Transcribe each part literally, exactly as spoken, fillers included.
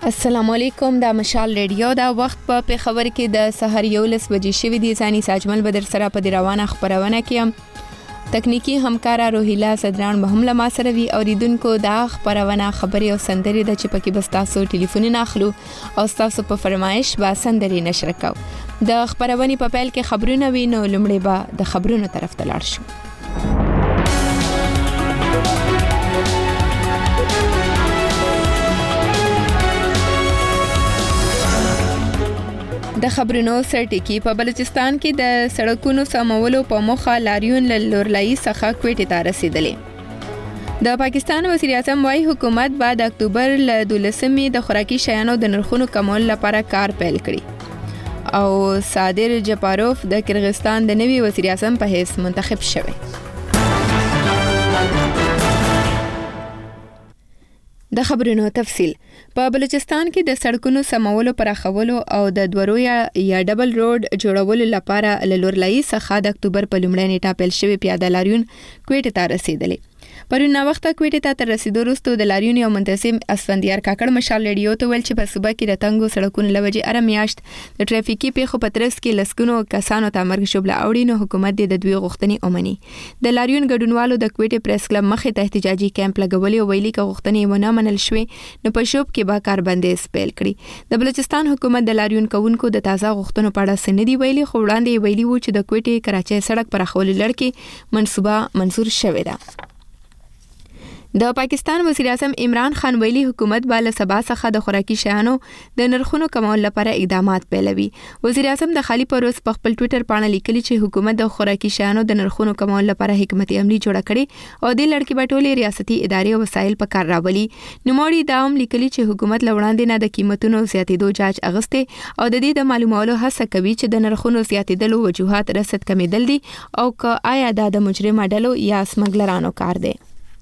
السلام علیکم. دا مشال ریډیو دا وخت په پیښور کې د سحر یولس بجې شوې دي. ځاني ساجمل بدر سره په روانه خبرونه کې تکنیکی همکارا روهیلا صدران به هم له ما سره وي. اوریدونکو دا خبرونه خبري او سندري د چې پکې بس تاسو ټلیفون نه اخلو او تاسو په فرمایش با سندري نشر کو. د خبرونه په پیل کې خبرونه وي، نو لمړی به د خبرونو طرف ته لاړ شو. د خبرونو سرټکی په بلوچستان کې د سړکونو سمولو په موخه لاریون له لورلای څخه کوټې ته رسیدلې. د پاکستان وزیر اعظم وايي حکومت بعد اکتوبر له دولسمې د خوراکي شیانو د نرخونو کمول لپاره کار پیل کړي او صادر جپاروف د کرغستان د نوي وزیر اعظم په حیث منتخب شوی. د خبرونو تفصیل په بلوچستان کې د سړکونو سمولو پراخولو او د دورویا یا ډبل روډ جوړولو لپاره له لورلای څخه د اکتوبر په لومړۍ نیټه پیل شوی پیاده لاریون کوټې ته رسیدلې. پرون وخت کوټې ته تر رسیدو وروسته د لاریون یو منتظم اسفندیار کاکړ مشال ریډیو ته ویل چې په صوبه کې د تنګو سړکونو لوجې اره میاشت د ټریفیکي پیښو په ترڅ کې لسګونو کسانو ته مرګ شوبله اوړي، نو حکومت د دوی غوښتنې اومني. د لاریون ګډونوالو د کوټې پریس کلب مخې ته احتجاجي کیمپ لګولې او ویلي چې غوښتنې ونه منل شوې نو په شوب کې به کاربندیز پیل کړي. د بلوچستان حکومت د لاریون کوونکو د تازه غوښتنو په اړه سندې ویلي، خو وړاندې ویلي وو چې د کوټې کراچۍ سړک پراخولو لړ منصوبه منظور شوې ده. د پاکستان وزیر اعظم عمران خان ویلي حکومت به له سبا څخه د خوراکي شیانو د نرخونو کمولو لپاره اقدامات پیلوي. وزیر اعظم د خالی پروز په خپل ټوئیټر باندې لیکلي چې حکومت د خوراکي شیانو د نرخونو کمولو لپاره حکمتي عملی جوړه کړي او د لړ کې به ټولې ریاستي ادارې او وسایل په کار راولي. نوموړي دا هم لیکلي چې حکومت لوړاندې نه د قیمتونو زیاتېدو جاج اغسته او د دې د معلومولو هڅه کوي چې د نرخونو زیاتېدلو وجوهات رصد کمیدل دي او که آیا دا د مجرمه ډلو یا سمګلرانو کار دی.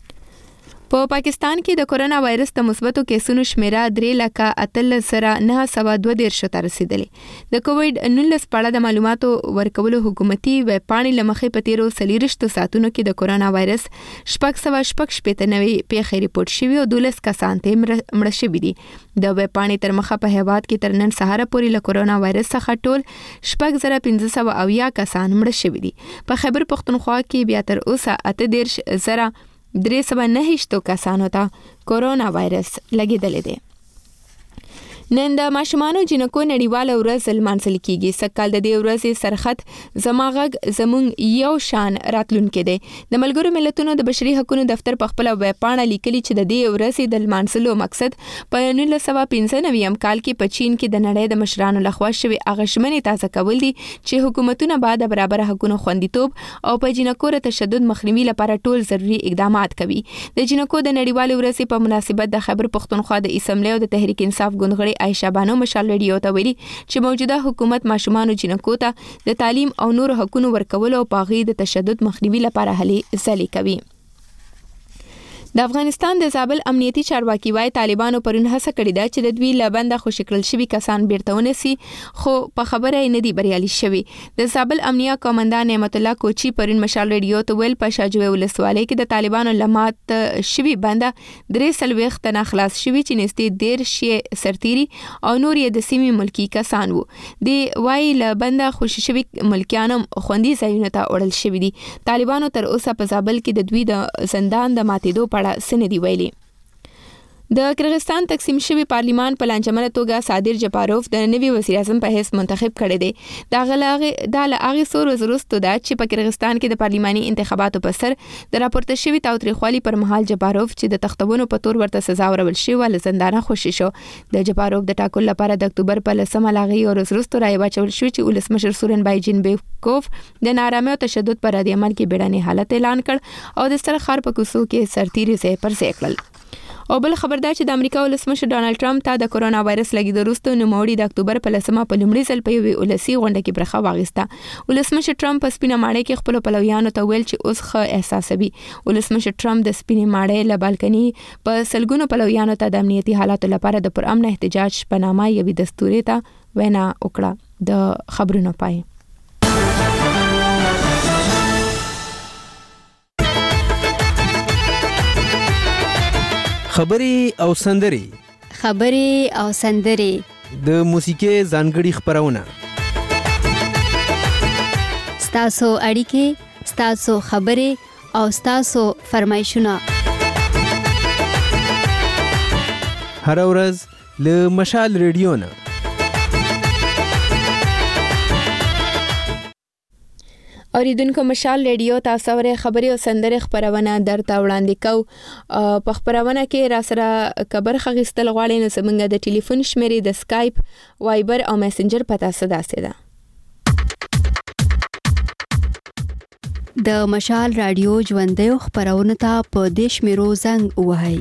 په پاکستان کې د کورونا وایرس د مثبتو کیسونو شمیره درې لکه اتلس زره نه سوه دوه دېرش ته رسیدلې. د کووډ نولس په اړه د معلوماتو ورکولو حکومتي ویب پاڼې له مخې په تیرو څلېرویشتو ساعتونو کې د کورونا وایرس شپږ سوه شپږ شپېته نوي پیښې ریپورټ شوي او دولس کسان ترې مړه شوي دي. د ویب پاڼې تر مخه په هیواد کې تر نن سهار پورې له کورونا وایرس څخه ټول شپږ زره پنځه سوه اویا کسان مړه شوي دي. په خیبر پښتونخوا کې بیا تر اوسه اته دېرش زره درې سوه نهه کسانو ته کورونا وایرس لګیدلی دی. نن د ماشومانو جنکو نړیواله ورځ لمانځل کیږي. سکهال د دې ورځې سرخط زما غږ زموږ یو شان راتلونکي دی. د ملګرو ملتونو د بشري حقوقو دفتر په خپل ویب پاڼه لیکلي چې د دې ورځې د لمانځلو مقصد په نولس سوه پنځه نوي کال کې په چین کې د نړۍ د مشرانو لخوا شوی هغه ژمنې تازه کول دي چې حکومتونه به د برابر حقوقو خوندیتوب او په جنکو د تشدد مخنیوي لپاره ټول ضروري اقدامات کوي. د جنکو د نړیوال ورځې په مناسبت د خیبر پښتونخوا د اسمبلی او د تحریک انصاف ګوندغړي عائشہ بانو مشال ریډیو ته ویلي چې موجوده حکومت ماشومانو جنکو ته د تعلیم او نور حقوقو ورکولو او پاغي د تشدد مخنیوي لپاره هلې ځلې کوي. د افغانستان د زابل امنیتي چارواکي وايي طالبانو پرون هڅه کړې ده چې د دوی لبنده خوشی کړل شوي کسان بیرته ونیسي، خو په خبره یې نه دي بریالي شوي. د زابل امنیه قومندان نعمت الله کوچی پرون مشال ریډیو ته ویل په شاجوی ولسوالۍ کې د طالبانو لمات شوي بنده درې څلوېښت تنه خلاص شوي چې نږدې دېرش یې سرتیري او نور یې د سیمې ملکي کسان وو. د وايي لبنده خوشی شوي ملکیان خوندي ځایونو ته وړل شوي دي. طالبانو تر اوسه په زابل کې د دوی د زندان د ماتېدو په سندې ویلي. د کرغستان تقسیم شوی پارلیمان په لانجمنه توګه صادر جپاروف د نوي وزیر اعظم په حیث منتخب کړی دی. دا غلاغه د هغې څو ورځې وروسته ده چې په کرغستان کې د پارلیماني انتخاباتو په سر د راپورته شوي تاوتریخوالي پر مهال جپاروف چې د تختونو په تور ورته سزا ورکول شوې له زندانه خوشي شو. د جپاروف د ټاکلو لپاره د اکتوبر په لسمه لاغې ورځ وروسته رایه واچول شوې چې ولسمشر سورنبای جینبیکوف د نارامۍ او تشدد پر رد عمل کې بیړني حالت اعلان کړ او د سرخار په کوڅو کې سرتیري ځای پر ځای کړل. او بل خبردار چې د امریکا ولسمشر ډانلډ ټرمپ ته د کورونا وایرس لګیدو وروسته نوموړي د اکتوبر په لسمه په لومړي ځل په یوې ولسي غونډه کې برخه واخیسته. ولسمشر ټرمپ په سپینه ماڼۍ کې خپل پلویانو ته ویل چې اوس ښه احساسوي. ولسمشر ټرمپ د سپینې ماڼۍ له بالکني په سلګونو پلویانو ته د امنیتي حالاتو لپاره د پرامن احتجاج په نامه یوې دستوري ته وینا وکړه. د خبرونو پای. خبري او سندري خبرې او سندرې، د موسیقي ځانګړي خبرونه، ستاسو اړیکې، ستاسو خبرې او ستاسو فرمایشونه هر ورځ له مشال ریډیو نه. اوریدونکو، مشال ریډیو تاسو ورې خبري او سندره خبرونه درته وړاندې کو. په خبرونه کې را سره خبر خغستل غواړي نو زمونږ د ټلیفون شمیرې د سکایپ، وایبر او میسنجر پتا سداسه ده. د مشال رادیو ژوندۍ خبرونه ته په دیش میرو زنګ وهاي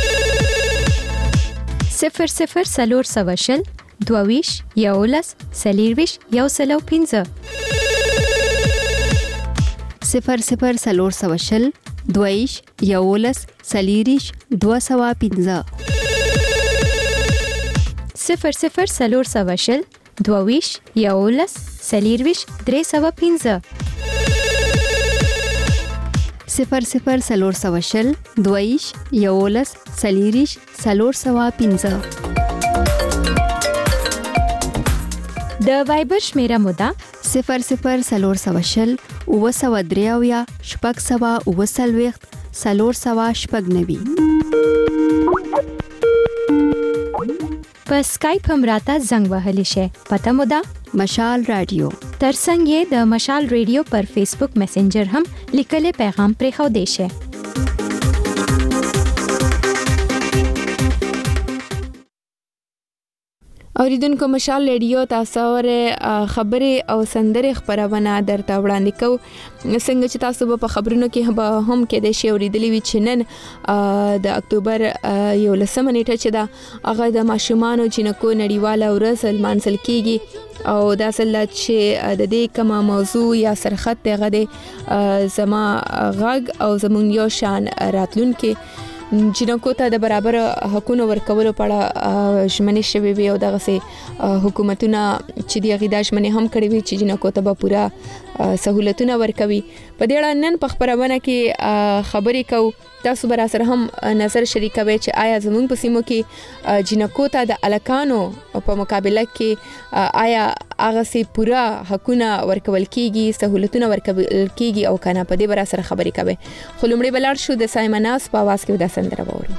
صفر صفر سلور سواشل دوویش یولس سلیرویش یو سلو پینزه صفر صفر سلور سواشل دوویش یولس سلیریش دو سوا پینزه صفر صفر سلور سواشل دوویش یولس سلیرویش درې سوا پینزه صفر صفر سلور سواشل دویش یولس سلیریش سلور سوا پینزه. د وایبر شمیره مودا صفر صفر سلور سواشل او سوا دریاویا شپږ سوا او سلويخت سلور سوا شپږ نوي. په سکایپ هم راته زنګ وهلی شي. پته مودا مشال رادیو. ترڅنګ یې د مشال ریډیو پر فیسبوک میسنجر هم لیکلې پیغام پرې خو دی شي. اوریدونکو، مشال ریډیو تاسو ورې خبري او سندره خبرونه درته وړاندې کو. څنګه چې تاسو په خبرونو کې هم کې د شی اوریدلې وی چې نن د اکتوبر یو لسمه نیټه چې دا هغه د ماشومانو جنکو نړیواله ورځ لمانځل کیږي او دا اصل چې د دې کومه موضوع یا سرخط دغه د زما غږ او زمون یو شان راتلونکي جنکو ته د برابر حقوقو ورکولو په اړه ژمنې شوي وي او دغه سي حکومتونه چې دی غیدا ژمنې هم کړې وي چې جنکو ته به پورا سہولتونه ورکوي. په دې اړه نن په خبرونه کې خبرې کو. تاسو بر سره هم نظر شریکوي چې آیا زموږ په سیمو کې جنکو ته د الکانو په مقابله کې آیا هغه سي پورا حقوقونه ورکول کیږي، سہولتونه ورکول کیږي او کنه. په دې بر سره خبرې کوي. خو لمړی بلار شو د سایمناس په आवाज کې د سندره وورو.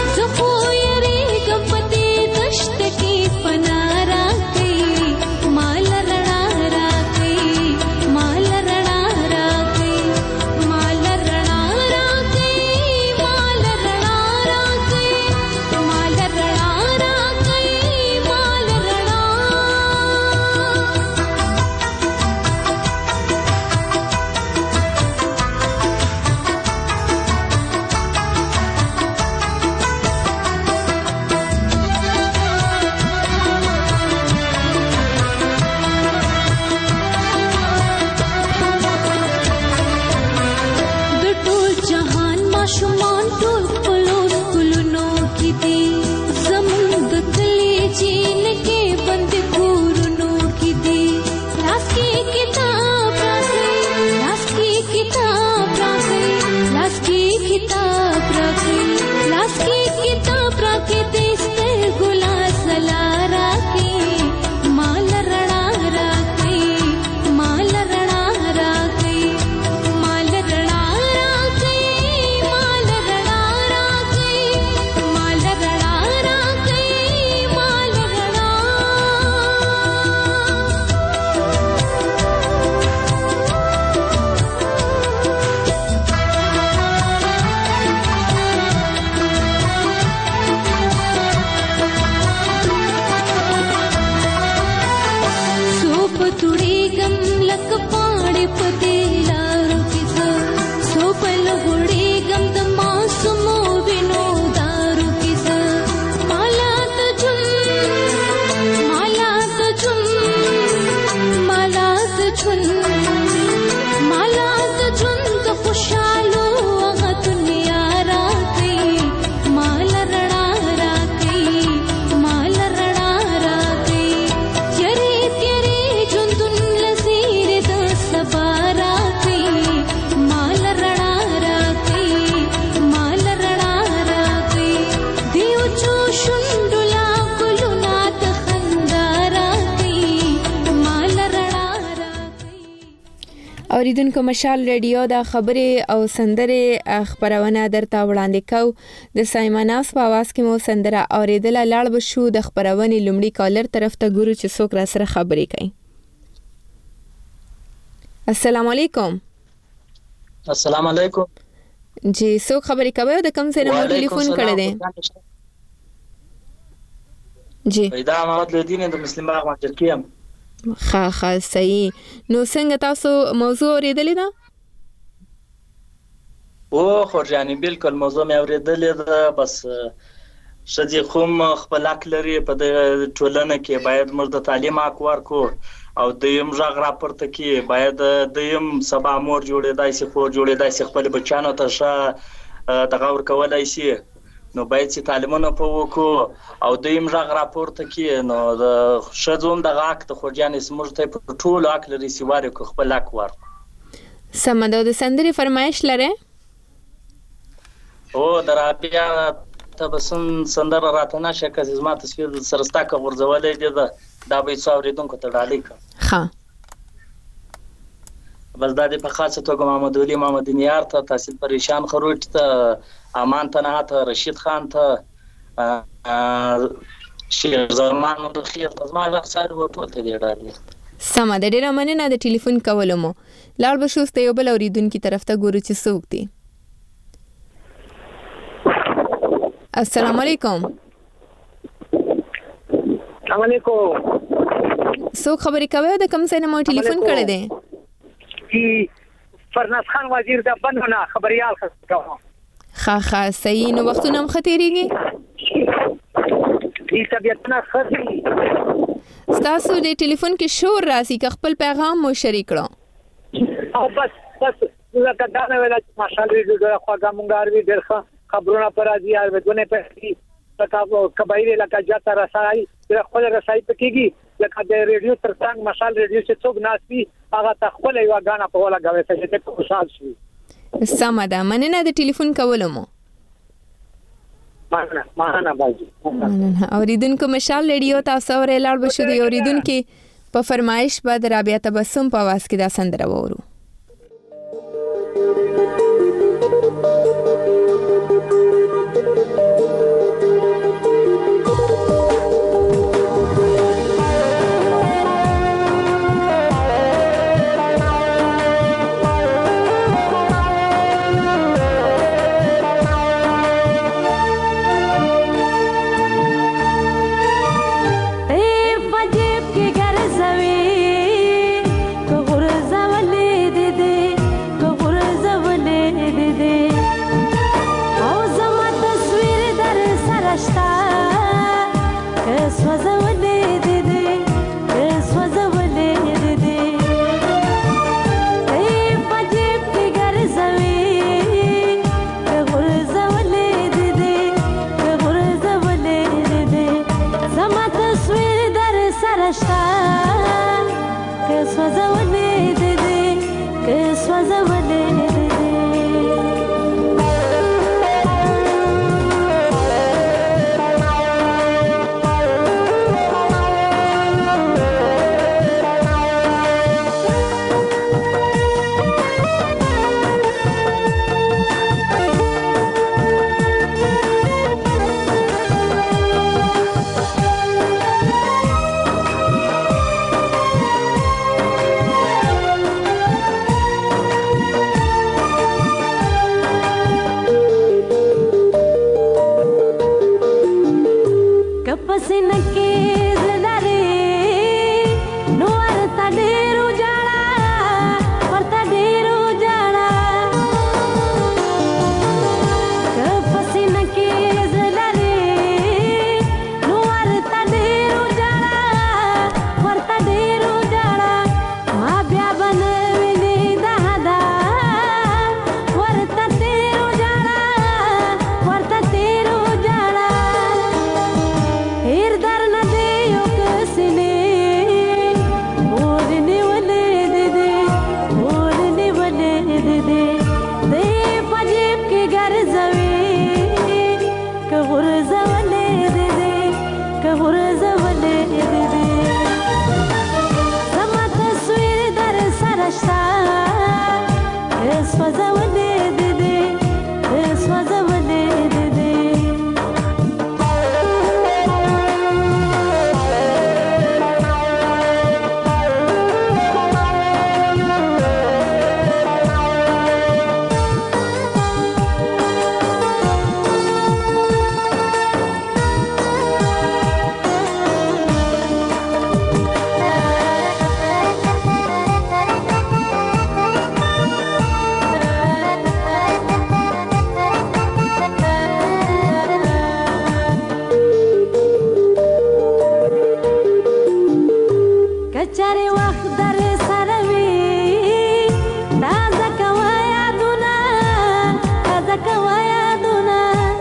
My اوریدونکو مشال رادیو د خبرې او سندرې خبرونه درته وړاندې کو د سایمناس په आवाज کې مو سندره اوریدل لاړ بشو د خبرونې لومړی کالر طرف ته ګورو چې څوک را سره خبرې کوي. السلام علیکم. السلام علیکم. جی څوک خبرې کوي او د کوم ځای نه مو ټلیفون کړی دی؟ جی پیدا محمد لودین د مسلم باغ مارکیټ کې. ښه ښه صحیح. نو څنګه تاسو موضوع اوریدلې ده؟ او خورجاني بالکل موضوع مې اوریدلې ده. بس ښځې خو خپل حق لري په دې ټولنه کې، باید موږ د تعلیم حق ورکړو او دویم غږ راپورته کړي. باید دویم سبا مور جوړېدای شي، خور جوړېدای شي، خپل بچیانو ته ښه دغه ورکولی شي. نو باید چې تعلیمونه په وکړو او دویم غږ راپورته کړي. نو د ښځو هم دغه حق د خورجانې زموږ ته په ټولو حق لري چې ورکړو، خپل حق ورکړو. سمه ده. د سندرې فرمایش لرئ؟ او د رابعه تبسم سندره راته نشه که زما تصویر سره ستا که غورځولی دی ده، دا به یې څو اورېدونکو ته ډالۍ کړم. ښه بس دا دې په خاصه توګه محمد ولي محمد نیار ته، تحصیل پریشان خروټ ته، امان تنها ته، رشید خان ته، شیخ زمان د خیر ته، زما هغه ساري ټول ته دې ډالۍ. سمه ده. ډېره مننه د ټلیفون کولو مو. لاړ به شو اوس د یو بل اورېدونکي طرف ته ګورو چې څوک دی. السلام علیکم. السلام علیکم. څوک خبرې کوي او د کوم ځای نه مو ټلیفون کړی دی؟ جی فرناز خان وزیر د بندونه خبريال کوم. ښه ښه صحیح. نو وختونه هم ښه تېرېږي؟ دې طبیعتونه ښه دي. ستاسو د ټلیفون کې شور راسي که خپل پیغام مو شریک کړو؟ او بس بس لکه دا نه ویل چې ماشاءالله دې خواږه مونږ اروي ډېر ښه خبرونه پر راځي او ودونه په لکه کبایره لکه جاته رسایي د خپل رسایي پکېږي، لکه د ریډیو ترڅنګ مشال ریډیو چې څوک ناسي هغه ته خپل یو غاڼه په ولا غوي چې ته خوشحال شي. سمه ده. مننه د ټلیفون کولو مو. مننه مننه باجی. مننه. اوریدونکو مشال ریډیو تاسو اورې لاړ بشو دی اوریدونکو په فرمایش بعد رابعه تبسم په आवाज کې دا سندره وورو. تازه کوه یادونه.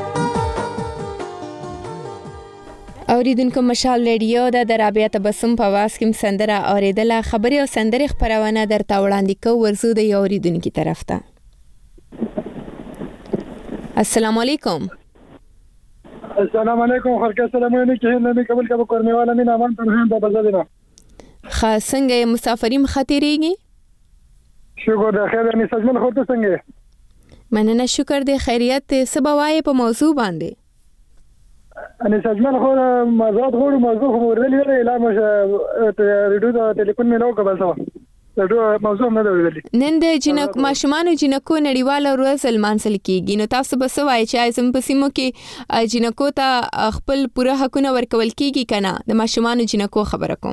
اوریدونکو مشال ریډیو د رابعه تبسم په واس کې سندره اوریدله. خبري او سندري خبرونه درته وړاندې کوو ورزو د یو اوریدونکو طرف ته. السلام علیکم. السلام علیکم. خلک السلام علیکم. نبی قبول کبه کورنیواله مين امان پر هم د بزادینه. خاص څنګه مسافرین خاطرېږي؟ شکر د خیر نه سجمن خورته څنګه؟ مننه شکر د خیریت سبوای په موضوع باندې. انا سجمن خو مزاد غوړ موضوع خو ورلې لا مش ریډیو د ټلیفون مې نو قبل سوا. دا موضوع نه دی. نن د جنک ماشومان جنکو نړیواله ورځ لمانځل کیږي. نو تاسو به څه وایي چې زم په سیمو کې جنکو ته خپل پوره حقونه ورکول کیږي کنه؟ د ماشومان جنکو خبره کوم.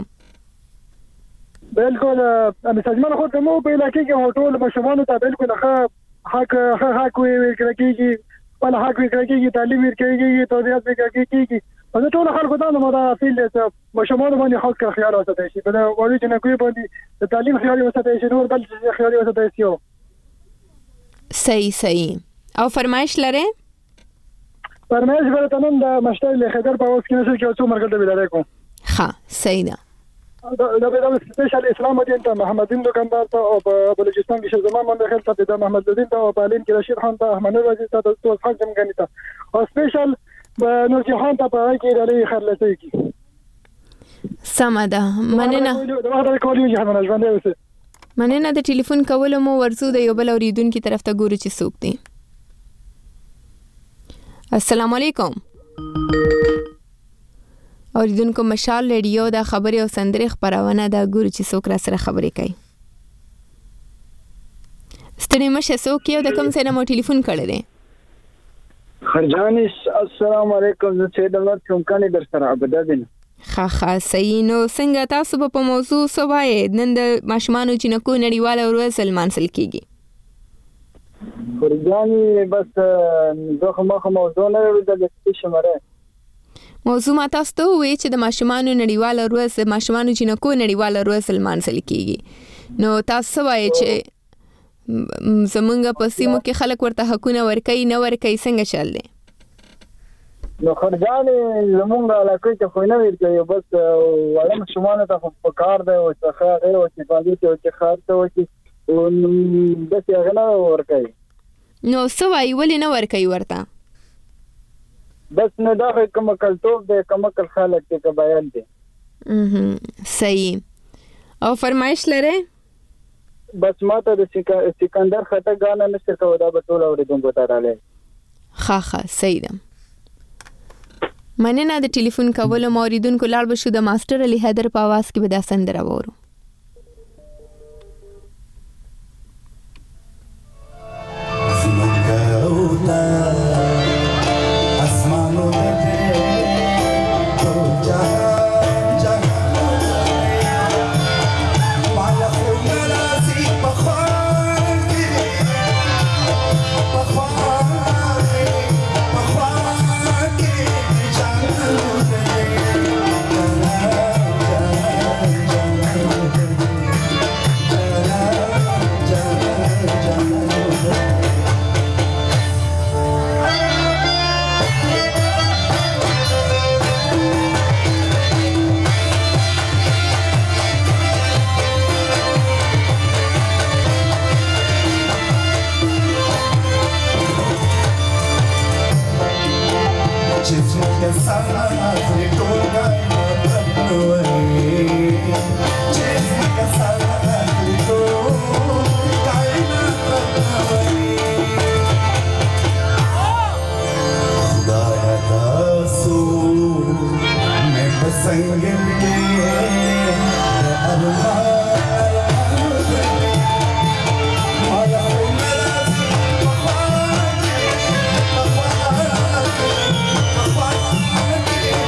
بالکل انا سجمن خو ته مو په علاقې کې ټول ماشومان ته بالکل ښه حق حق ورکړل کیږي. ولا حق ورکړي تعلیم ورکړي توضیحات ورکړي او ټول خلکو ته نو دا فیل ته مشمول باندې خاص کر خیال وساتي شي. بل وړي چې نه کوي باندې تعلیم خیال وساتي شي نور بل خیال وساتي شي. صحیح صحیح. او فرمایش لره؟ فرمایش ورته نن د مشتری له خبر په اوس کې نشي کې څو مرګ ته ویل کوم. ها صحیح ده. دا به د سپیشل اسلام دین ته محمدین دکاندار ته او بلوچستان کې زمان باندې خل ته د محمد الدین ته او پالین کې رشید خان ته احمد وزیر ته د توس خان جمګنی ته او سپیشل نور جهان ته په کې لري خرلته کی. سماده مننه. مننه د ټلیفون کولو مو ورزو د یو بل اوریدونکو طرف ته ګورو چې څوک دی. السلام علیکم. اوریدونکو مشال ریډیو د خبري او سندري خبرونه د ګورو چې څوک را سره خبرې کوي. ستړي مشه څوک یو د کوم ځای نه مو ټلیفون کړی دی؟ خرجاني السلام علیکم. زه سید الله چمکانی در سره عبدالدین. ښه ښه صحیح. نو څنګه تاسو په موضوع څه وایي؟ نن د ماشومانو جنکو نړیواله ورځ لمانځل کیږي. خرجاني بس زه خو مخه موضوع نه لرم د شماره موضوع ما تاسو ته وی چې د ماشومانو نړیواله ورځ د ماشومانو جنکو نړیواله ورځ لمانځل کیږي. نو تاسو وایي چې زمونږ په سیمو کې خلک ورته حقونه ورکوي نه ورکوي څنګه چل دی؟ نو خرجانې زمونږ علاقې کې خو نه ورکوي بس وړه ماشومانو ته خو په کار دی او چې ښه غیر او چې باندې چې او چې ښار ته وکړي داسې هغه نه ورکوي. نو څه وایي ولې نه ورکوي ورته؟ بس نه دا کوم کلتوب دی کوم کل خلک دی قبایل دی. صحیح. او فرمایش لره؟ بس ماته د سکندر خطه غانا نشته کوي دا به ټول اوریدونکو ته رااله. ها ها صحیح ده. مننه د ټلیفون کولو موریدونکو لاړ بشو د ماستر علي حیدر په आवाज کې به دا سندره وورو. Yeah.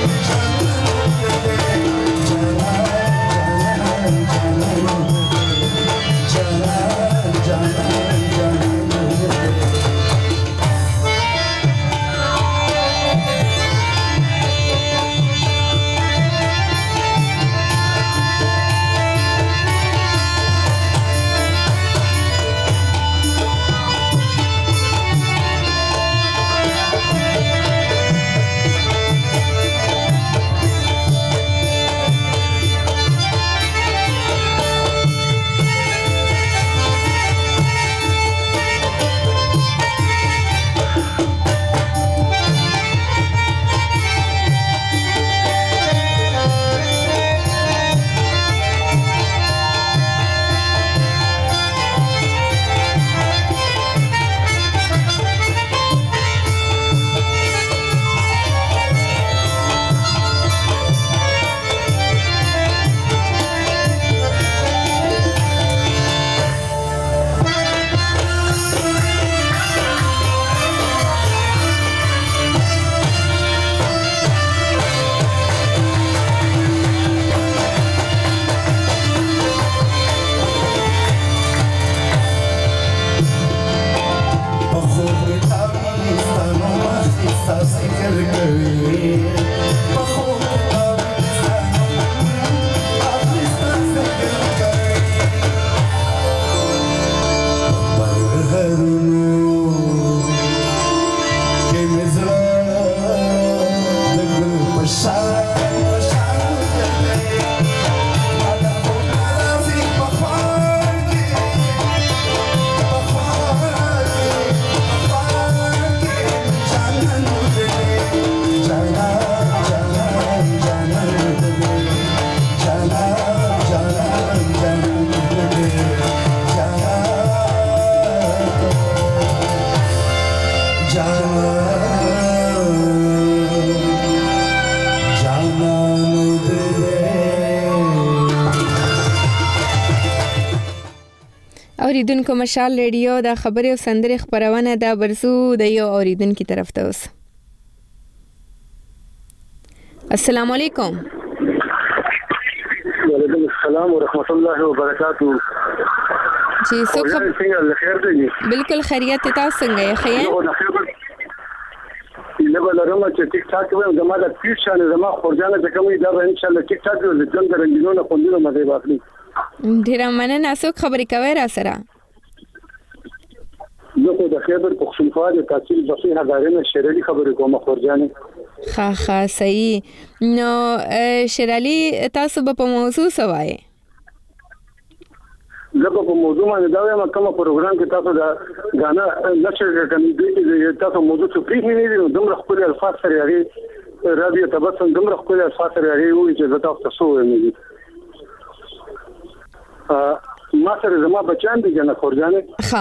اوریدونکو مشال ریډیو د خبري او سندري خبرونه د برسو د یو اوریدونکو طرف ته اوس. السلام علیکم. وعلیکم السلام ورحمۃ اللہ وبرکاتہ. جی څوک څنګه خیر دی؟ بالکل خیریت. تاسو څنګه یې؟ خیر نه بلرم چې ټیک ټاک وایم زما د پیښ شانه زما خورجانه چې کومې دا به ان شاء الله ټیک ټاک ول ځن درنګینو خوندونه مزه واخلي. ډیر مننه. څوک خبرې کوي را سره؟ زه خو د خیبر پختونخوا د تحصیل بصیر هغارینه شیرالی خبرې کوم خورجانه. ها ها صحیح. نو شیرالی تاسو په موضوع سوای؟ زه په موضوع باندې دا وایم کوم پروګرام کې تاسو دا غانا نشر کوي چې تاسو موضوع څه پیښې نه دي دومره خپل الفاظ سره یاري رادیو تبسم دومره خپل الفاظ سره یاري وایي چې تاسو تاسو وایي. ما سره زما بچان دي جنا خورجانه. ها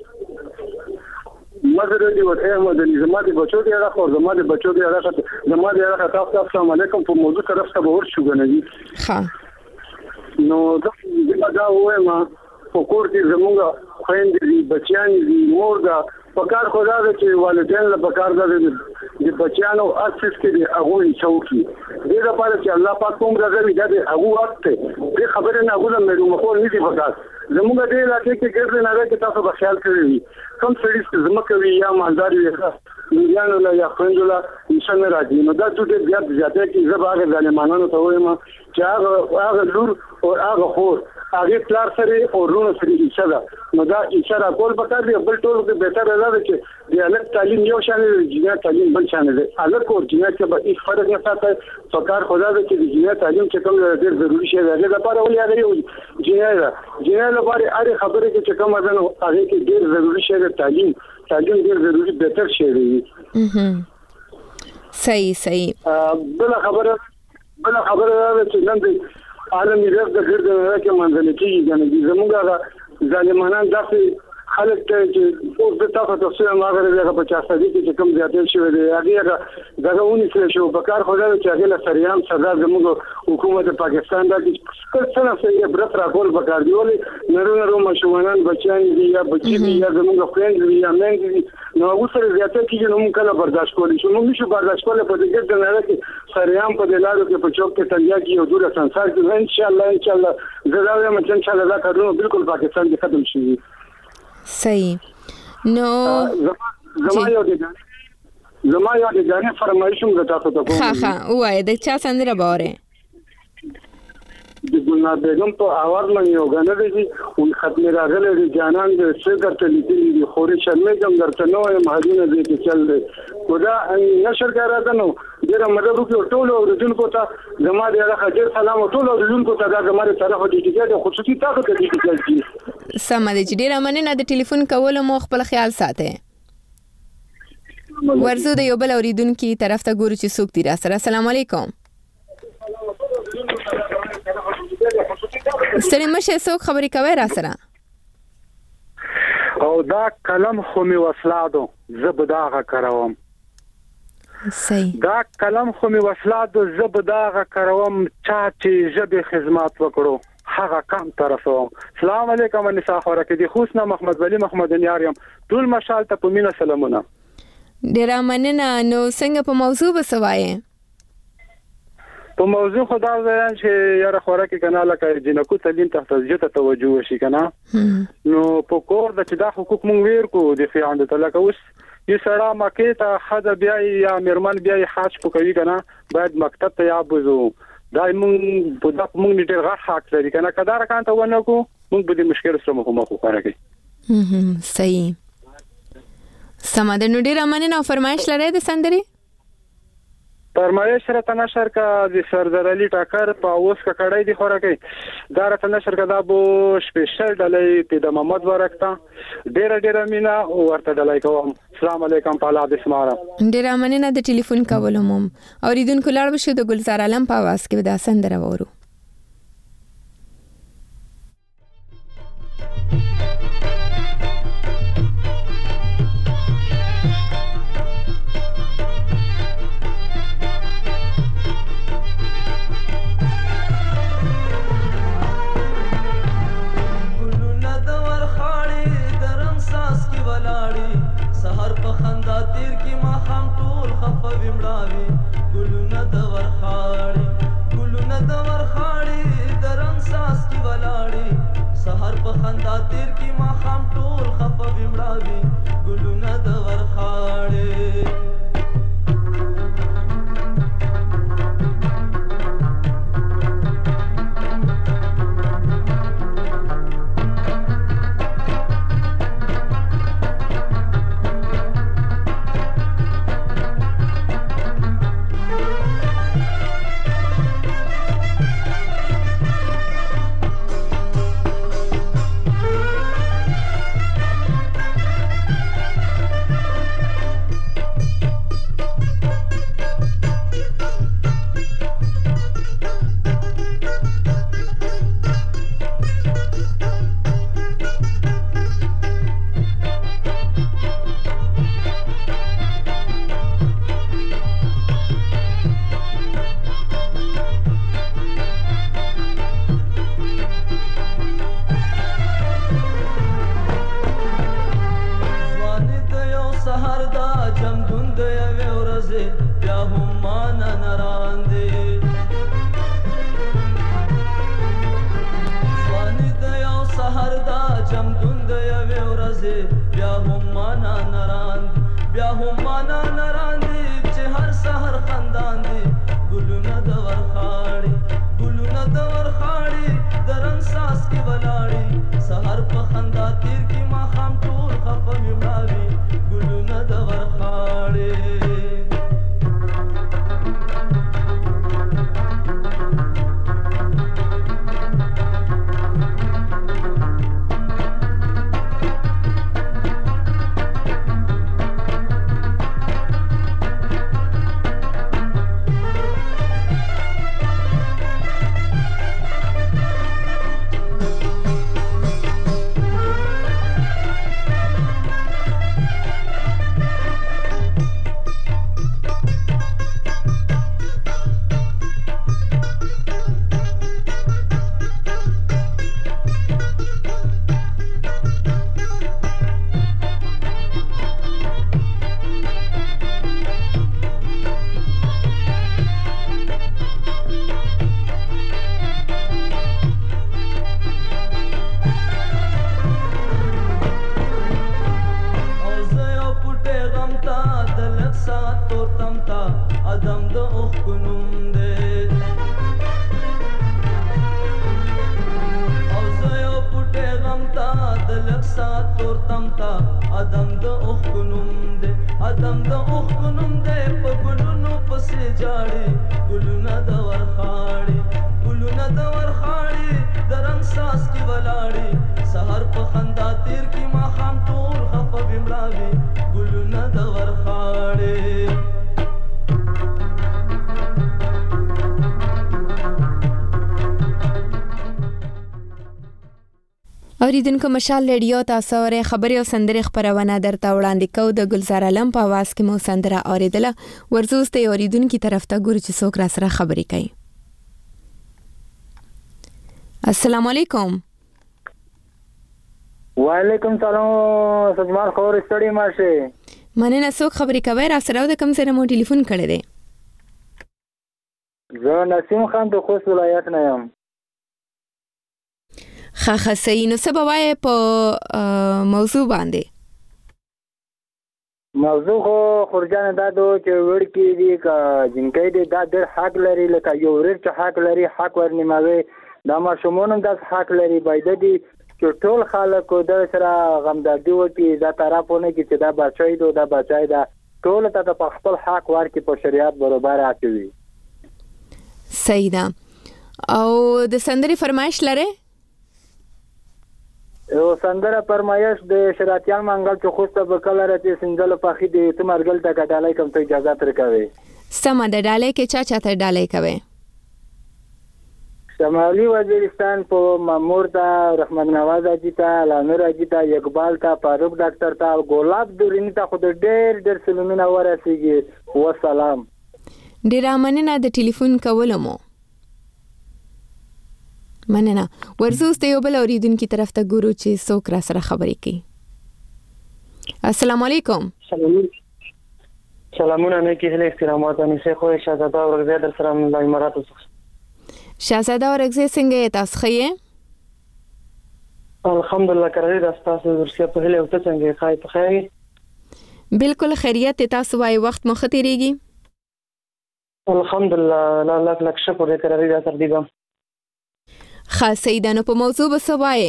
مزر دی ور احمد علی زما د بچو دی راخور زما د بچو دی راخور زما دی راخور تاسو السلام علیکم په موضوع طرف ته ور شو غنوي. ها نو دا دا وایم په کور کې زموږه خويندې دي بچیان دي مور دا پکار خدا دې چې والدین له پکار دا دي بچیانو اساس کې دي هغه چوکي دې لپاره چې الله پاک کوم راځي دا دې هغه وخت دې خبره نه غوډه مې مخول نه دي پکار زموږه دې علاقې کې ګرځي نه راځي تاسو به خیال کړئ کوم سړي چې زمکه وي یا مالدار وي نوريانو لا یا خوندلا انسان راځي نو دا ټول بیا زیاته کې زباغه ځانمانانو ته وایم چې هغه هغه لور او هغه خور هغه پلار سره او رونو سره ایشاده نو دا اشاره کول پکار دی بل ټول کې بهتر راځي چې د الګ تعلیم یو شان دی جنا تعلیم بل شان دی الګ او جنا کې به هیڅ فرق نه ساتي فکر خدا دې چې جنا تعلیم چې کوم ډېر ضروری شی دی دا لپاره ولې هغه جنا جنا لپاره اړ خبره کې کوم ځنه هغه کې ډېر ضروری شی دی تعلیم تعلیم ډېر ضروری بهتر شی دی. صحیح صحیح. بل خبره بل خبره دا چې نن دې عالمي رف د ګرځ نه کې منځل کېږي کنه زموږه ظالمانان داسې خلک ته چې اوس د تاسو تاسو ما غره دغه پچاس دي چې کوم زیاتې شوی دی هغه دغه ونی څه شو بکار خو دا چې هغه له سریام سزا زموږ حکومت پاکستان دا چې څنګه څنګه برت راکول بکار دی ولې نرو نرو مشوانان بچیان دي یا بچی دي یا زموږ فرند دي یا منګ دي نو هغه سره زیاتې کیږي نو موږ کله برداشت کولی شو موږ نشو برداشت کولای په دې کې نه راځي سریام په دلارو کې په چوک کې تنیا کې یو دوره ਸੰسار کې ان شاء الله ان شاء الله زړه مې ان شاء الله دا کارونه بالکل پاکستان کې ختم شي. صحیح. نو زما یو دي زما یو دي ځانه فرمایشوم غتا ته کوم. ها ها وای د چا سندره باوره د ګلنا بیگم په आवाज باندې یو غنه دي او ختمه راغله دي جانان د څه درته لیدلې دي خوري شرمې کوم درته نو مهاجونه دي چې چل دي خدا نشر کارا ده نو ډیره مدد وکړو ټول اوریدونکو ته زما د هغه خیر سلام ټول اوریدونکو ته دا زموږ طرف دي چې د خصوصي تاسو ته دي چې سم دي چې ډیره مننه د ټلیفون کول مو خپل خیال ساته. ورزو د یو بل اوریدونکو طرف ته ګورو چې څوک دی را سره. السلام علیکم. ستړي مشه څوک خبرې کوي را سره؟ او دا کلم خو می وسلادو زبداغه کراوم. صحیح. دا کلم خو می وسلادو زبداغه کراوم چا چې جبه خدمات وکړو هغه کم طرفوم. السلام علیکم انسا خوره کې دي خوشنا محمد ولی محمد نیاریم ټول مشال ته په مینا سلامونه. ډیر مننه. نو څنګه په موضوع بسوایې؟ په موضوع خدا ځان چې یاره خوره کې کنه لکه جنکو تعلیم ته تسجیل توجه وشي کنه نو په کور د چې دا حقوق مونږ ویر کو د خیاند ته لکه اوس یو سړی مکه ته خزه بیا یا مرمن بیا حاج کو کوي کنه باید مکتب ته یا بوزو دا مونږ په دا مونږ ډېر غاښ حق لري کنه کدا راکان ته ونه کو مونږ به د مشکل سره مخ خوره کوي. صحیح. سماده نو ډیر مننه. فرمایش لري د سندري؟ فرمایش سره تنشر کا د سردار علي ټاکر په اوس کا کړای دی خوره کوي دا را تنشر کا دا بو سپیشل ډلې په د محمد ورکتا ډیر ډیر مینا او ورته ډلای کوم. السلام علیکم پالا د سماره. ډیر مننه د ټلیفون کولو مم اوریدونکو لړ بشه د ګلزار عالم په आवाज کې دا سندره وورو. خندا تیر کی ما خام ټول خفه ومړاوي ګلونه د ورخاړي ګلونه د ورخاړي درن ساس کی ولاړي سحر په خندا تیر کی ما خام ټول خفه ومړاوي ګلونه د ورخاړي اوریدونکو مشال ریډیو تاسو ورې خبري او سندري خبرونه درته وړاندې کو د گلزار علم په आवाज کې مو سندره اوریدله ورزوس ته اوریدونکو طرف ته ګوري چې څوک را سره خبري کوي. السلام علیکم. وعلیکم سلام سجمان خور استړی ماشه مننه څوک خبري کوي را سره د کوم سره مو ټلیفون کړی دی؟ زه نسیم خان د خوست ولایت نه یم. خاخه صحیح نو سبا وای په موضوع باندې موضوع خو خورجان دا دو چې ورکی دی کا جنکې دی دا ډېر حق لري لکه یو ورر چې حق لري حق ورنیماوي دا ما شومونم دا حق لري باید دی چې ټول خلکو د سره غمدردي وکړي دا طرفونه کې چې دا بچای دو دا بچای دا ټول ته په خپل حق ورکړي په شریعت برابر اچوي. صحیح ده. او د سندري فرمایش لره او سندره فرمایش د شراتیان منګل چې خوسته وکړه راته سنجل په خې د تمرګل ته کډالای کوم ته اجازه ترکوي. سم د ډالې کې چا چا ته ډالې کوي؟ شمالي وزیرستان په مامور ته رحمت نواز اجي ته لانور اجي ته اقبال ته فاروق ډاکټر ته ګلاب دورینی ته خو ډېر ډېر سلامونه ورسیږي. والسلام. ډېر مننه د ټلیفون کولمو. مننه. ورزوس ته یو بل اوریدونکو طرف ته ګورو چې څوک را سره خبرې کوي. السلام علیکم. سلامونه نه کې هله احترامات اني سه خو شهزاده اورګزی در سره د اماراتو څخه. شهزاده اورګزی څنګه تاسو خې؟ الحمدلله کرے د تاسو ورسیا په هله او ته څنګه خای په خیر؟ بالکل خیریت تاسو وايي وخت مخ تیریږي؟ الحمدلله لا لک لک شکر دې کرے دا تر دیګم. خاصه دنه په موضوع به سوای.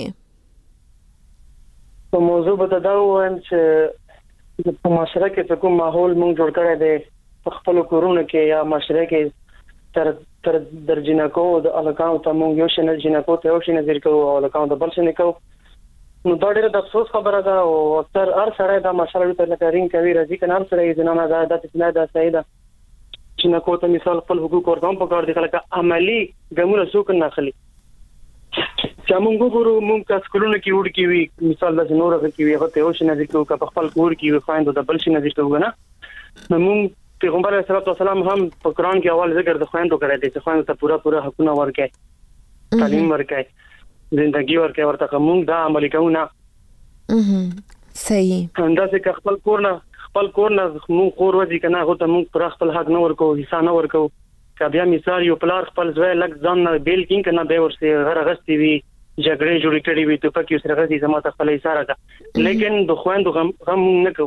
په موضوع به دا وایم چې په معاشره کې کوم ماحول مونږ جوړ کړی دی په خپل کورونو کې یا معاشره کې تر تر درجنکو د الکاو ته مونږ یو شنه جنکو ته یو شنه ذکر او الکاو د بل شنه کو نو دا ډېر د افسوس خبره ده او اکثر هر سړی دا ماشاءالله ته لکارین کوي راځي کنه هر سړی جنانه دا د تسنه دا سیده جنکو ته مثال خپل حقوق ورکوم په کار دي کله عملی ګمونه څوک نه خلی چې موږ ګورو موږ تاسو کولونه کې وړ کې وي مثال د نور کې وي هغه ته یو شنه ذکر او په خپل کور کې وي خايند د بل شنه ذکر وګنه نو موږ پیغمبر صلی الله علیه وسلم هم په قران کې اول ذکر د خويندو کړی دی چې خويندو ته پورا پورا حقونه ورکړي تعلیم ورکړي ژوندۍ ورکړي ورته موږ دا عملي کوو نه صحیح اندازه ک خپل کور نه خپل کور نه موږ کور ودی کنه هغه ته موږ پر خپل حق نه ورکو حصہ نه ورکو کبیا مثال یو پلار خپل ځای لګ ځان نه بیل کین کنه به ورسه غرغستی وي جګړې جوړې کړې وي ته پکې سره غږی زما ته خپل اشاره ده لیکن د خويندو غم غم نه کو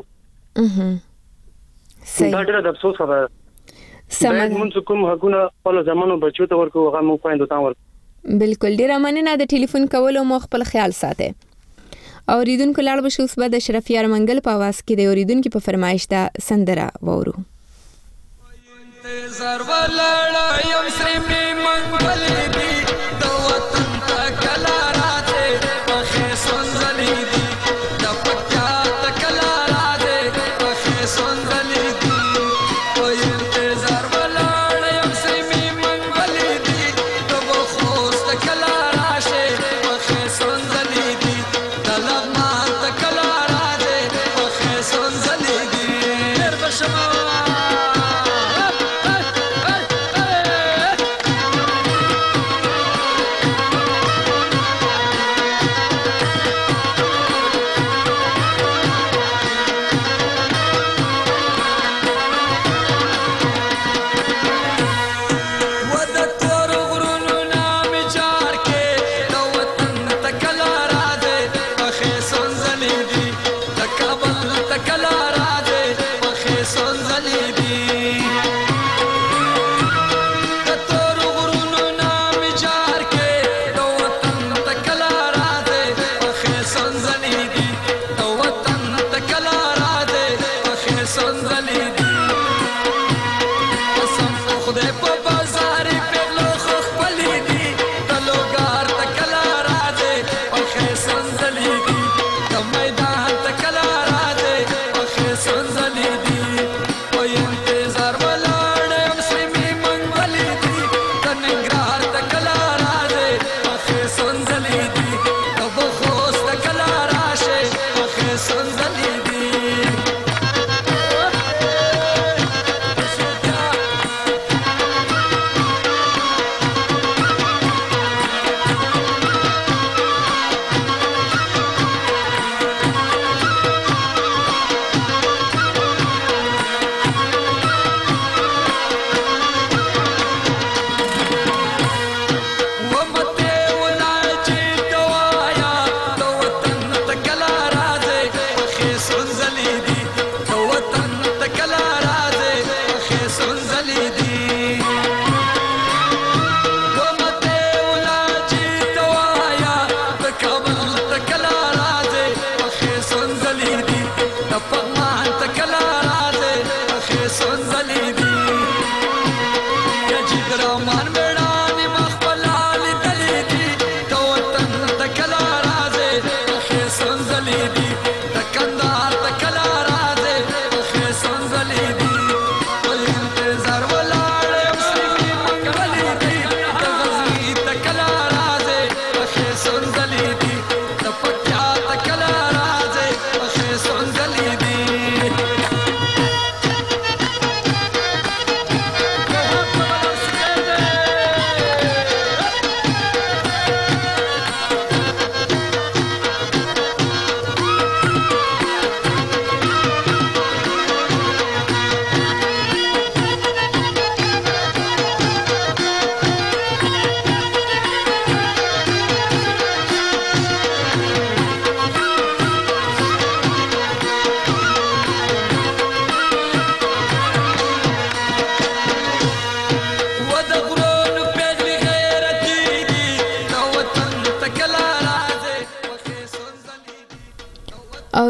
صحیح دا ډېر د افسوس خبره سمه موږ کوم حقونه په زمانو بچو ته ورکو غم خويندو ته ورکو بالکل ډیر مننه د ټلیفون کولو مو خپل خیال ساته اوریدونکو لاړ بشو اوس به د شرفیار منګل په आवाज کې د اوریدونکو په فرمایش دا سندره وورو انتظار ولاړ یم سری می منګل دی د وطن تکلا راځي په سنځلې دی د پټا تکلا راځي په سنځلې دی او انتظار ولاړ یم سری می منګل دی د خوست تکلا راځي په سنځلې دی د لغما تکلا راځي په سنځلې دی هر بشما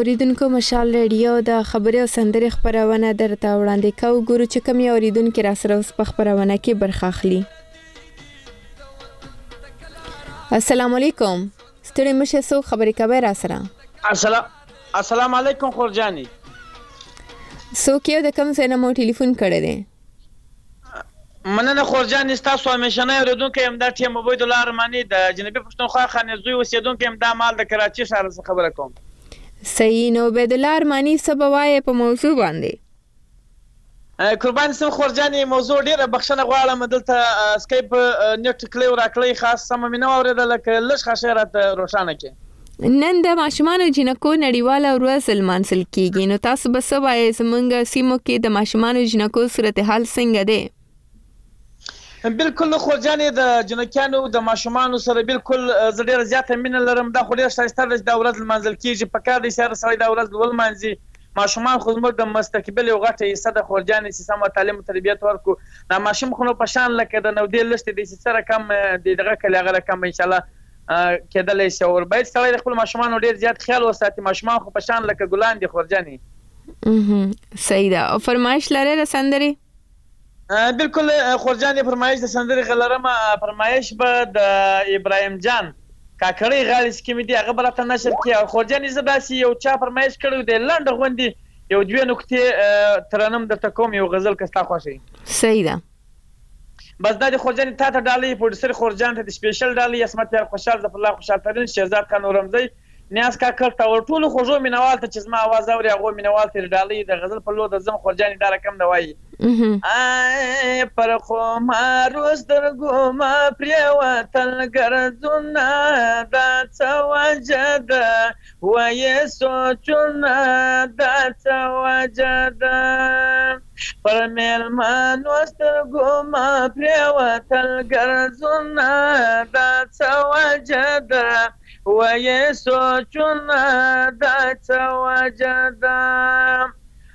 اوریدونکو مشال ریډیو د خبري او سندري خبرونه درته وړاندې کوو. ګورو چې کوم اوریدونکو را سره اوس په خبرونه کې برخه اخلي. السلام علیکم. ستړي مشه سو خبري کوي را سره. السلام السلام علیکم خورجانی. سو کې د کوم ځای نه مو ټلیفون کړی دی؟ مننه خورجانی، تاسو همیشنه اوریدونکو یم. دا ټیم عبید الله ارمانی د جنوبي پښتونخوا خانزوی اوسیدونکو یم. دا مال د کراچي ښار څخه خبره کوم. صحیح. نو عبید الله ارمانی څه به وایي په موضوع باندې؟ قربان سم خورجانی، موضوع ډیره بخښنه غواړم. دلته سکایپ نیټ کلیو راکړی خاص سم مې نه اوریدل، که لږ ښه راته روښانه کړي. نن د ماشومانو جنکو نړیواله ورځ لمانځل کیږي، نو تاسو به څه وایي زموږ سیمو کې د ماشومانو جنکو صورتحال څنګه دی؟ بالکل خورجانی، د جنکیانو د ماشومانو سره بالکل زه ډیره زیاته مینه لرم. دا خو ډیره ښایسته ده چې دا ورځ لمانځل کیږي. پکار دی چې هر سړی دا ورځ ولمانځي. ماشومان خو زموږ د مستقبل یو غټه حصه ده خورجانی، چې سمه تعلیم او تربیت ورکړو. دا ماشوم خو نو په شان لکه د نودې لښتې دی چې سره کم د دغه کلي هغه رقم انشاءالله کېدلی شي. او باید سړی د خپلو ماشومانو ډېر زیات خیال وساتي. ماشومان خو په شان لکه ګلان دي خورجانی. صحیح ده. او فرمایش لرئ د سندرې؟ بالکل خورجانی، فرمایش د سندرې غلرم. فرمایش به د ابراهیم جان کاکړی غاړې چې کومې دي هغه به راته نشر کړي. او خورجاني زه داسې یو چا فرمایش کړی دی لنډه غوندې یو دوې نکتې ترنم درته کوم، یو غزل که ستا خوښوي. صحیح ده. بس دا د خورجاني تا ته ډالۍ، پروډوسر خورجان ته د سپیشل ډالۍ، عصمت یار خوشحال، ظفرالله خوشحال ترین، شهزاد خان اورمزی، نیاز کاکړ ته او ټولو خوږو مینوال ته چې زما اواز اوري هغو مینوال ته ډالۍ د غزل په لور د ځم. خورجاني دا رقم ده وایي: ای پر خمارو سترګو ما پرېوتل ګرځونه، دا څه وجه ده وایې سوچونه، دا څه وجه ده پر مېلمانو سترګو ما پرېوتل ګرځونه، دا څه وجه ده وایې سوچونه، دا څه وجه ده.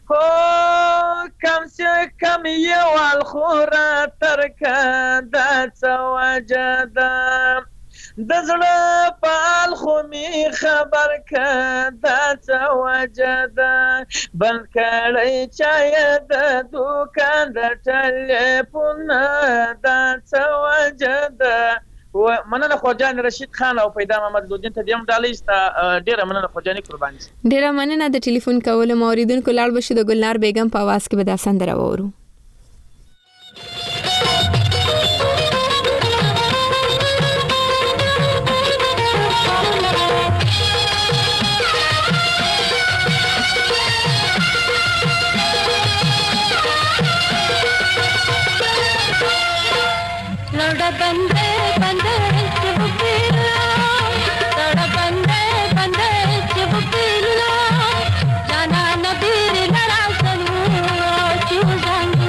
هو کم چې کم یوال خو راترکه، دا څه وجه ده د زړه په حال خو مې خبر که، دا څه وجه ده بند کړی چا یې د دوکان د ټلیفونه، دا څه وجه ده. مننه خورجاني رشید خان او پیدا محمد لودین ته دیم ډالۍ ستا. ډیره مننه خورجاني، قربان شي. ډیره مننه د ټلیفون کولو. مو اوریدونکو لاړ بشو د ګلنار بیگم په आवाज کې به دا سندره وورو. जाना नबीर लड़ा सनू चूज़ंग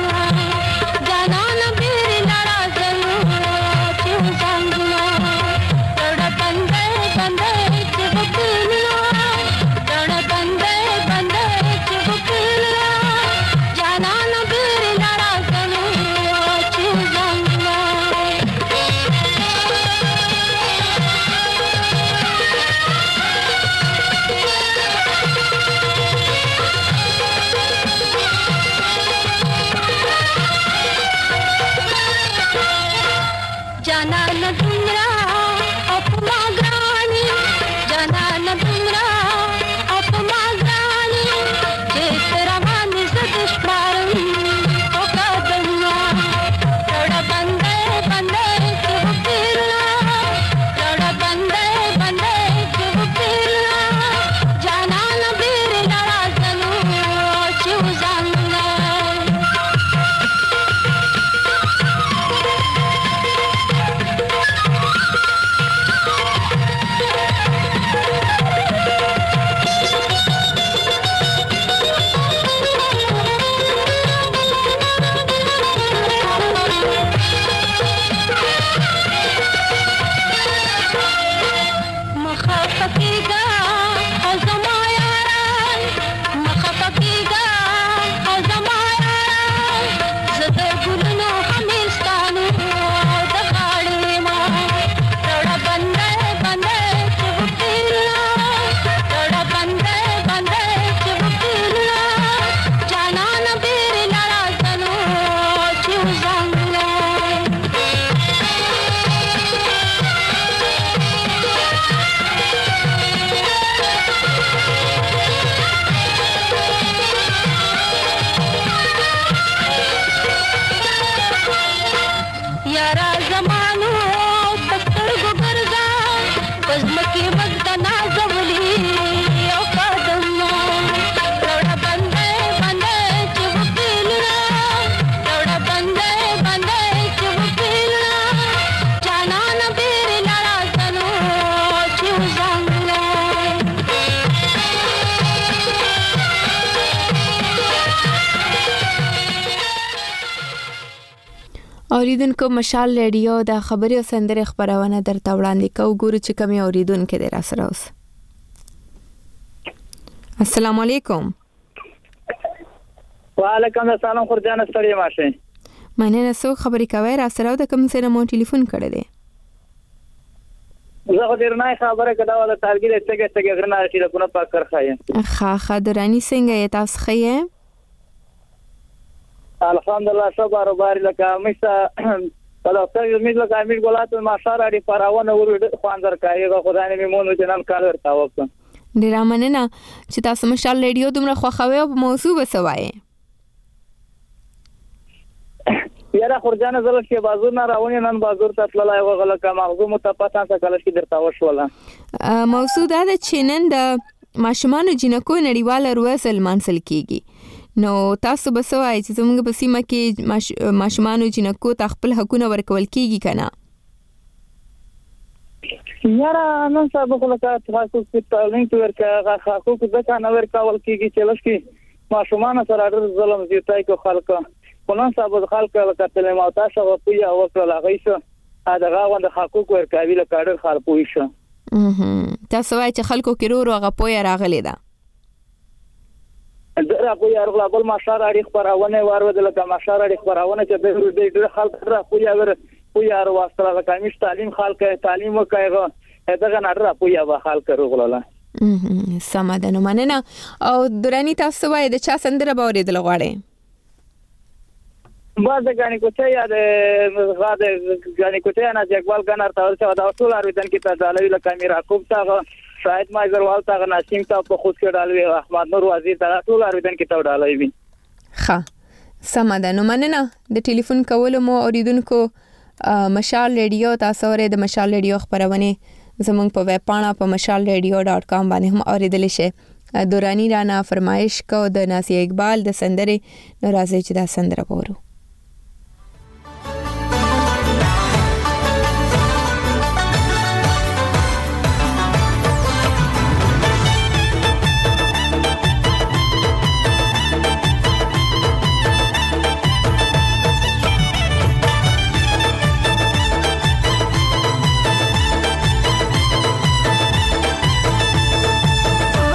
اوریدونکو مشال ریډیو د خبري او سندرې خبرونه درته وړاندې کوو. ګورو چې کومې اوریدونکو دې را سره اوس. السلام علیکم. وعلیکم السلام. خورجان ستړي ماشه. مننه. څو خبرې کوي را سره د کوم سره مو ټلیفون کړی دی؟ زه خو ډیر نه خبره کړه او د تارګل څنګه څنګه غرنا چې د کو نه پاکر خایم. خا خدرانی څنګه یې تاسو خایې؟ الحمدلله صبر بار لکه مشه په دفتر کې مې لکه امیر ګولات ما سره اړ پراونه ور خواندر کوي خدای نه مونږ جنان کار ورتا وکړ. ډیر مننه چې تاسو مشال ریډیو دومره خوښوي او موضوع وسوي. یاره خورجانه زله چې بازار نه راونی نن بازار ته تللای وغله کا مغزو متپاتان څه کله چې درته وشوله. موضوع دا د چینن د ماشومان جنکو نړیواله ورځ لمانځل کیږي. نو تاسو به سوای چې زموږ په سیمه کې ماشومان جنکو ته خپل حقونه ورکول کیږي کنه؟ یاره نن سبا خو لکه تاسو چې تعلیم ورکا حقوق د څنګه ورکول کیږي چې لږ ماشومان سره ډېر ظلم زیاتای کو خلک قانون صاحب خلک لکه تعلیم او تاسو په یو وکړه لغې شو دا غوند حقوق ورکوي لکه ډېر خلک پوي شو. تاسو وایي چې خلکو کې ورو هغه پوي راغلي ده. دا پوي هغه بل ماشار اړیخ پرونه وروه د لکه ماشار اړیخ پرونه چې ډېر خلک را پوي ور پوي ار واسطه لکه مش تعلیم خلک تعلیم وکایغه دغه نه را پوي هغه خلک وروغله. سمادنه مننه. او درانی تاسو وایي د چا سندره باورې د لغواړي؟ بعد غاني کوته یا د غاده غاني کوته نه جګوال غنار تاول څه دا ټول ارویدن کې ته دالوي لکه امیر حقوق تا شاید ماجروال تا ناسیم تا په خود کې ډالوي احمد نور وزیر تا ټول ارویدن کې ته ډالوي. ښه سمادنه مننه. د ټلیفون کول مو اوریدونکو مشال ریډیو تاسو ورې د مشال ریډیو خبرونه زمونږ په ویب پاڼه په مشال ریډیو ډاٹ کام باندې هم اوریدل شي. دورانی رانا فرمایش کو د ناصر اقبال د سندره ناراضي چې دا سندره وورو.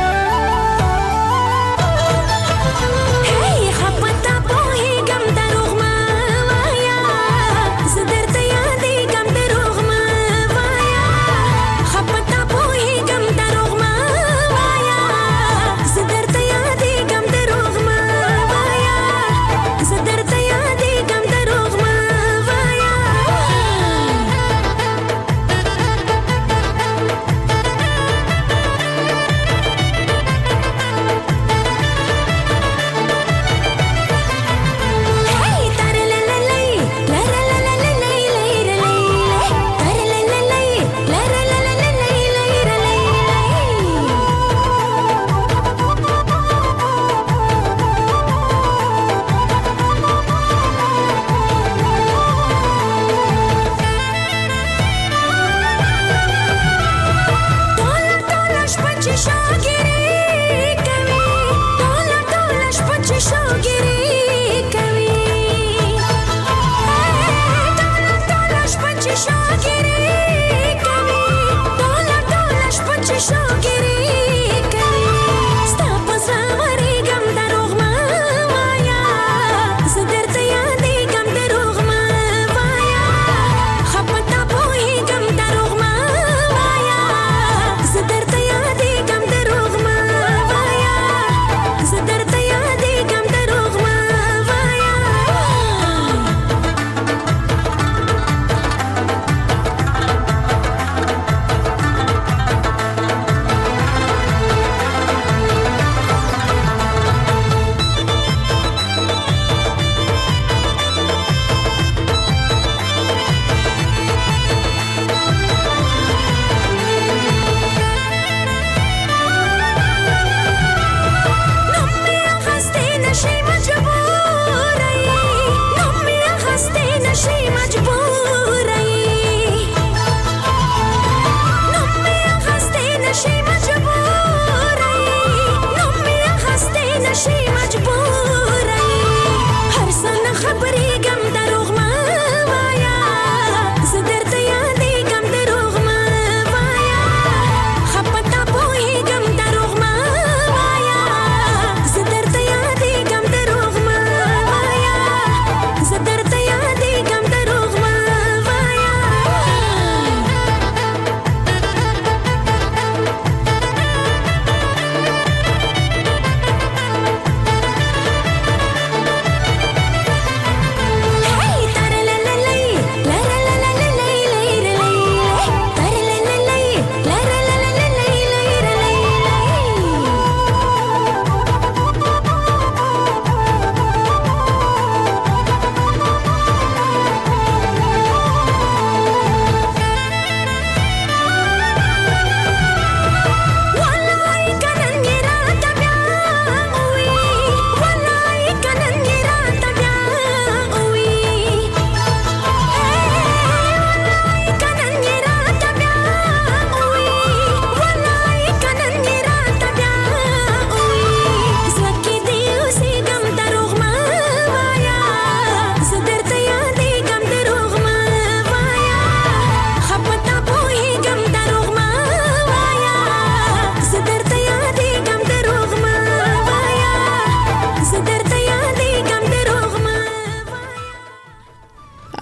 Hey, hapata pohi gam daru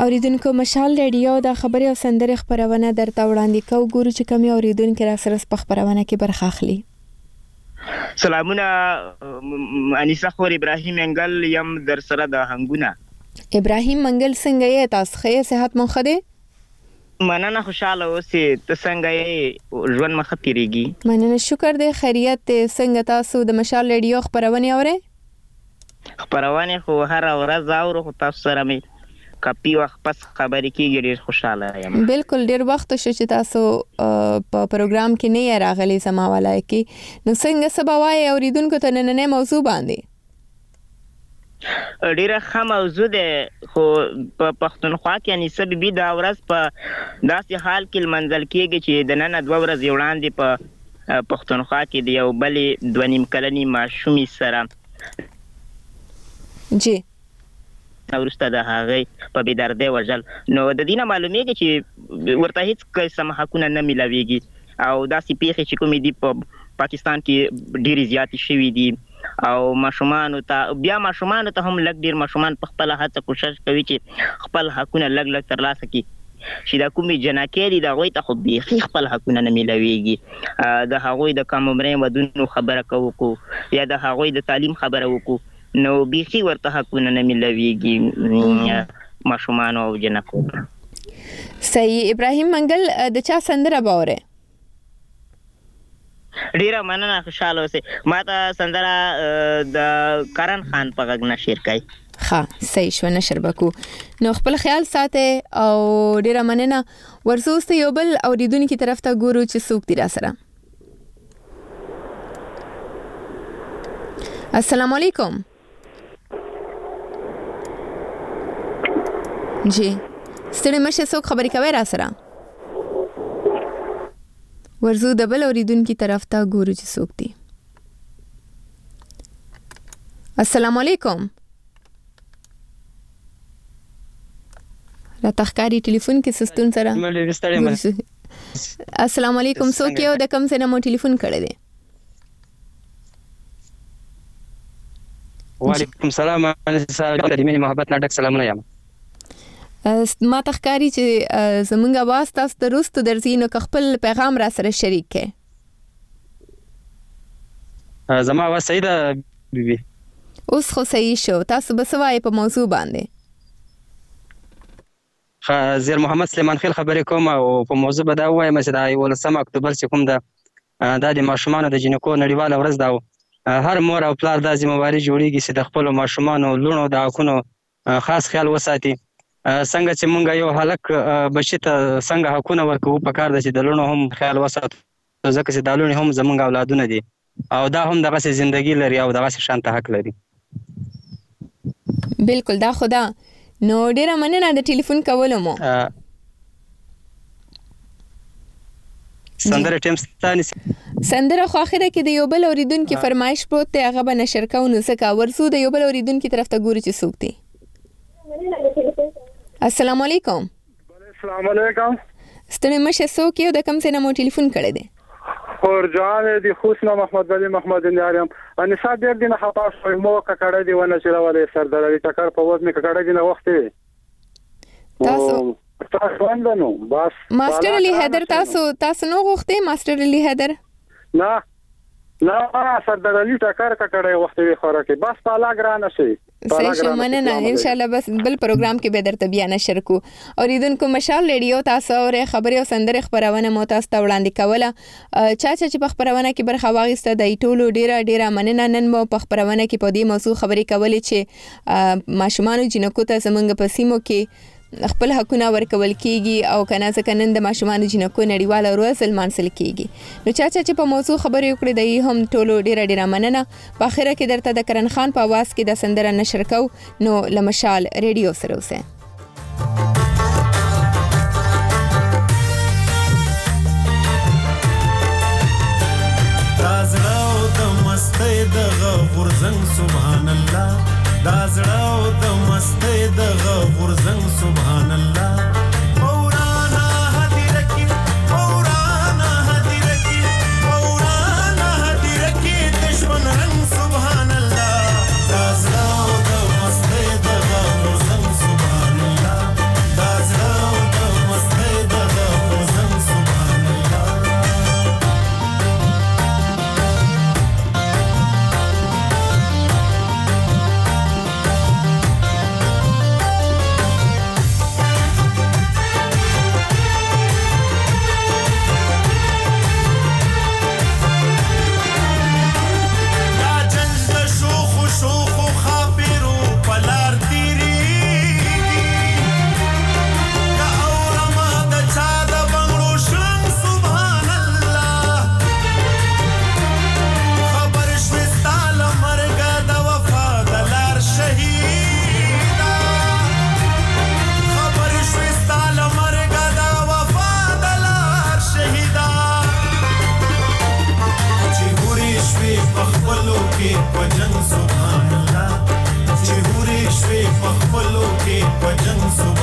اوریدونکو مشال ریډیو د خبري او سندرې خبرونه درته وړاندې کوو. ګورو چې کوم اوریدونکو را سره په خبرونه کې برخه اخلي. سلامونه انیسه خور ابراهیم منګل یم در سره د هنګونه. ابراهیم منګل څنګه یې؟ تاسو ښه صحت مو ښه دی؟ مننه خوشاله اوسې. ته څنګه یې؟ ژوند مخ تیریږي؟ مننه شکر دی خیریت دی. څنګه تاسو د مشال ریډیو خبرونه اورئ؟ خبرونه خو هر ورځ اورو خو تاسو سره مې کپی وخت پس خبرې کیږي. ډیر خوشاله یم. بالکل ډیر وخت شو چې تاسو په پروګرام کې نه راغلي سما والای کې. نو څنګه سبا وای اوریدونکو ته نننې موضوع باندې؟ ډیره ښه موضوع ده خو په پښتونخوا کې یعنی سبب دا ورځ په داسې حال کې منځل کېږي چې د نن دوه ورځې وړاندې په پښتونخوا کې د یو بلې دوه نیم کلنې ماشومې سره جی ورسته د هغې په بېدردۍ وژل. نو د دې نه معلومیږي چې ورته هیڅ قسم حقونه نه میلاویږي او داسې پیښې چې کومې دي په پاکستان کې ډېرې زیاتې شوي دي او ماشومانو ته بیا ماشومانو ته هم لږ ډېر ماشومان په خپله هڅه کوشش کوي چې خپل حقونه لږ لږ ترلاسه کړي چې دا کومې جنکۍ دي د هغوی ته خو بیخي خپل حقونه نه میلاویږي. د هغوی د کم عمرۍ ودونو خبره کوو یا د هغوی د تعلیم خبره وکړو نو بیخي ورته حقونه نه میلاویږي ماشومانو او جنکو. صحیح. ابراهیم منګل د چا سندره باورې؟ ډیره مننه خوشاله اوسې. ما ته سندره د کرن خان په غږ نشر کوي. ښه صحیح شو نشر بکو. نو خپل خیال ساته او ډیره مننه. ورسوسته یو بل اوریدونکو طرف ته ګورو چې څوک دی را سره. السلام علیکم. جی ستړي مشه څوک خبرې کوي را سره؟ ورزو د بل اوریدونکو طرف ته ګورو چې څوک دی. السلام علیکم. را تخکاری ټلیفون کې سستون سره. السلام علیکم. څوک یو د کوم ځای نه مو ټلیفون کړی دی؟ وعلیکم السلام. د مینې محبت نه ډک سلامونه یم. ما تخکاری چې زمونږ आवाज تاسو ته روستو درځي نو خپل پیغام را سره شریک کړئ. زما आवाज صحیح ده بیبي؟ اوس خو صحیح شو. تاسو به څه وایئ په موضوع باندې؟ زیر محمد سلیمان خیل خبرې کوم او په موضوع به دا ووایم چې د یولسم اکتوبر چې کوم ده دا د ماشومانو د جنکو نړیواله ورځ ده. هر مور او پلار دا ذمہواري جوړیږي چې د خپلو ماشومانو لوڼو د حقونو خاص خیال وساتي. څنګه چې مونږ یو هلک بچي ته څنګه حقونه ورکوو پکار ده چې د لوڼو هم خیال وساتو ځکه چې دا لوڼې هم زمونږ اولادونه دي او دا هم دغسې زندګي لري او دغسې شانته حق لري. بالکل دا خو ده. نو ډېره مننه د ټلیفون کولو مو. سندره ټیم ستا نیسي؟ سندره خو اخره کې د یو بل اوریدونکي فرمایش پروت دی هغه به نشر کوو نو ځکه ورسو د یو بل اوریدونکي طرف ته ګورو چې څوک دی. السلام علیکم. السلام علیکم. ستړي مشه څوک یو د کوم ځای نه مو ټلیفون کړی دی؟ خورجان دی خوشنا محمد ولی محمد نیارم. انیسا ډېر دینه خطا شوی مو ککړه دی ونه چلولې سردرې ټکر په وزن ککړه دی نه وخت دی. تاسو تاسو وندنو بس ماستر علي حیدر تاسو تاسو نو غوښتي ماستر علي حیدر؟ نه نه سردرې ټکر ککړه وخت دی خوراکي بس پالا ګرانه شي. صحیح شو مننه. ان شاء الله بس بل پروګرام کې به درته بیا نشر کو. اوریدونکو مشال ریډیو تاسو اورئ خبري او سندره خبرونه مو تاسو ته وړاندې کوله. چا چا چې په خبرونه کې برخه واغسته د ټولو ډیره ډیره مننه. نن مو په خبرونه کې په دې موضوع خبرې کولې چې ماشومان جنکو ته زمونږ په سیمو کې خپل حقونه ورکول کیږي او کنه ځکه نن د ماشومان جنکو نړیواله ورځ لمانځل کیږي. نو چا چا چې په موضوع خبرې وکړې د هم ټولو ډیره ډیره مننه. په اخره کې درته د کرن خان په आवाज کې د سندره نشر کو نو لمشال ریډیو سره اوسه. دازړه او د مستۍ د غورځنګ سبحان الله. دازړه او د مستۍ د غورځنګ سبحان الله. مورانا هدیره کې مورانا هدیره کې مورانا هدیره کې د ژوند رنګ سبحان الله. دازړه او د مستۍ د غورځنګ سبحان الله. مخفلو کې په جنگ